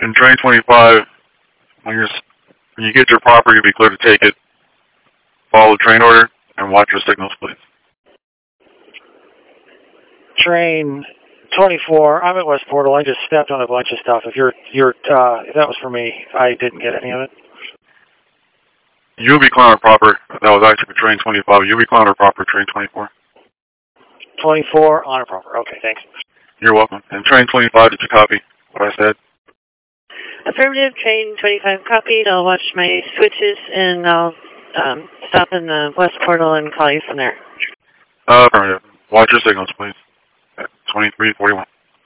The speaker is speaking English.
And train 25, when you get your property, you'll be clear to take it. Follow the train order and watch your signals, please. Train 24, I'm at West Portal. I just stepped on a bunch of stuff. If that was for me, I didn't get any of it. You'll be clear on proper. That was actually for train 25. You'll be clear on proper train 24. 24 on a proper. Okay, thanks. You're welcome. And train 25, did you copy what I said? Affirmative, train 25 copied. I'll watch my switches and I'll stop in the West Portal and call you from there. Affirmative. Watch your signals, please. At 2341.